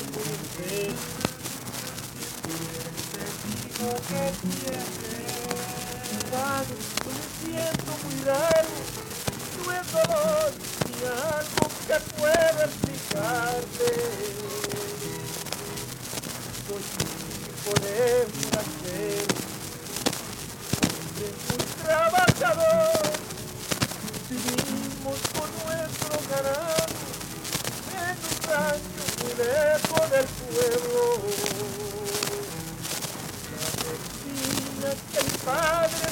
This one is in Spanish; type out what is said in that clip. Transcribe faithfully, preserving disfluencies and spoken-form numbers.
mujer. Te digo que tienes algo, me siento muy raro, no es dolor ni algo que pueda explicarte. Soy hijo de una mujer, muy trabajador, vivimos con nuestro ganado en un rancho muy lejos del pueblo. La medicina que mi padre